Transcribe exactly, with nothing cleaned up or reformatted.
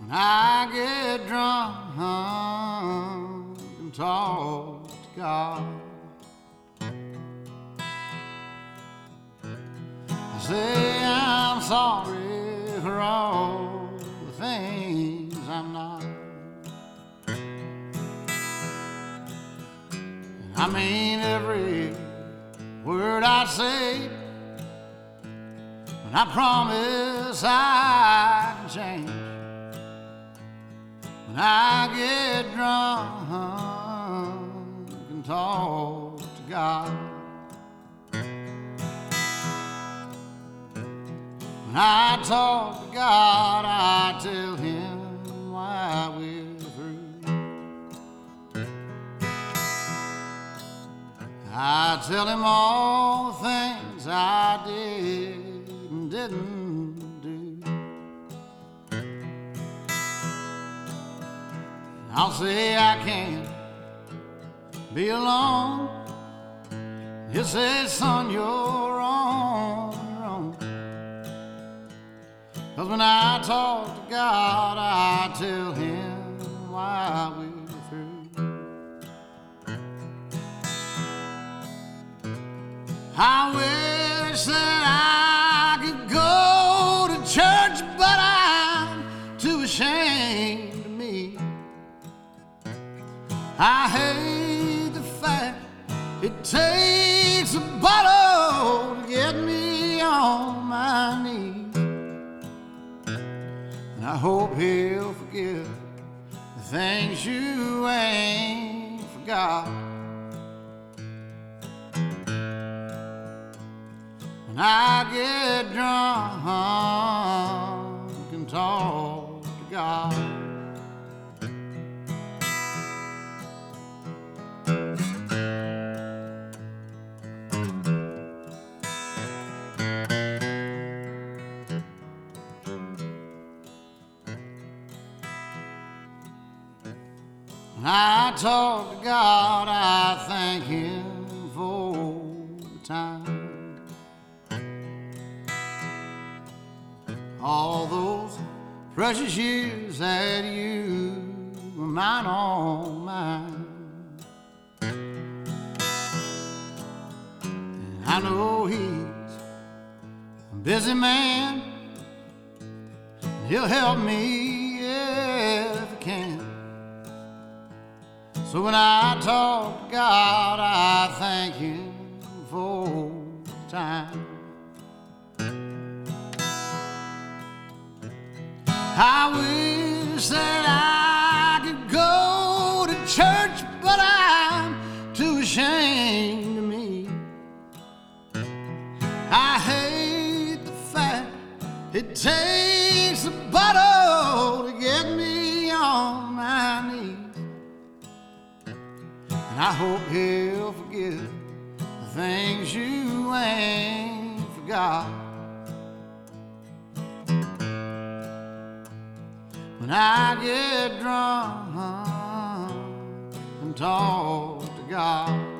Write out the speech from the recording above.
When I get drunk and talk to God, I say I'm sorry for all the things I'm not. I mean every word I say, and I promise I can change. When I get drunk and talk to God, when I talk to God, I tell him why we're through. I tell him all the things I did and didn't do. I'll say I can't be alone. He'll say, son, you're on your own. 'Cause when I talk to God, I tell him why we're through. I wish that I could go to church, but I'm too ashamed of me. I hate the fact it takes a bottle to get me on my knees. And I hope he'll forgive the things you ain't forgot. When I get drunk and talk to God, when I talk to God, I thank him for the time. All those precious years that you were mine, all mine. And I know he's a busy man, and he'll help me if he can. So when I talk to God, I thank him for the time. I wish that I could go to church, but I'm too ashamed of me. I hate the fact it takes a bottle to get me on my knees. And I hope he'll forgive the things you ain't forgot. When I get drunk and talk to God.